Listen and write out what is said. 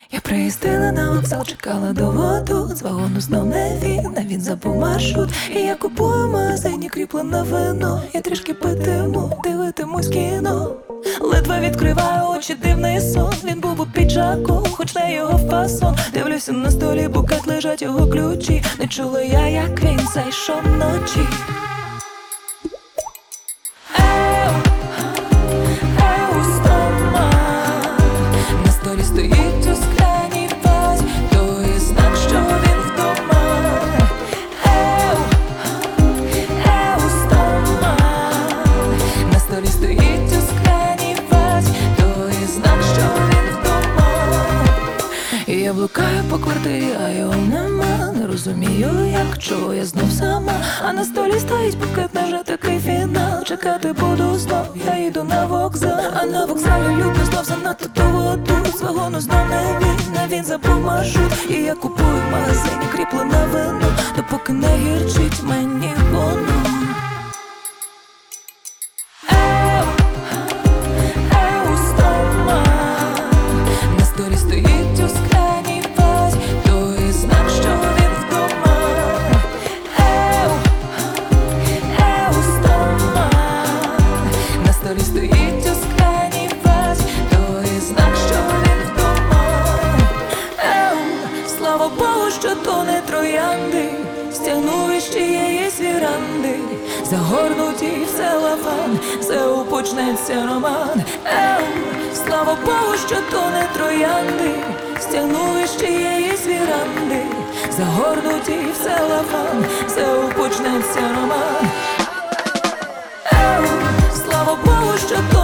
Я приїздила на вокзал, чекала довго тут. З вагону знов не він забув маршрут. І я купую в магазині кріплене вино. Я трішки питиму, дивитимусь кіно. Ледве відкриваю очі, дивний сон. Він був у піджаку, хоч не його фасон. Дивлюся на столі, букет, лежать його ключі. Не чула я, як він зайшов вночі. Стоїть у скляні вазі, то і знак, що він вдома. Стома. На столі стоїть у скляні вазі, то і знак, що він вдома. І я блукаю по квартирі, а його нема. Не розумію, як, чого я знов сама. А на столі стоїть букет, невже такий фінал. Чекати буду знов, я йду на вокзал. А на вокзалі люблю знов занадто довго тут. З вагону знов не він забув маршрут. І я купую в магазині кріплене вино, допоки не гірчить мені воно. Стома. На столі стоїть у скляній вазі, то і знак, що він вдома. Стома. На столі стоїть у скляній вазі, то і знак, що він вдома. Слава Богу, що то не троянди, стягнув із чиєїсь віранди, загорнуті в целофан, все почнеться роман. Слава Богу, що то не троянди, стягнув із чиєїсь віранди, загорнуті в целофан, все почнеться роман. Слава Богу, що то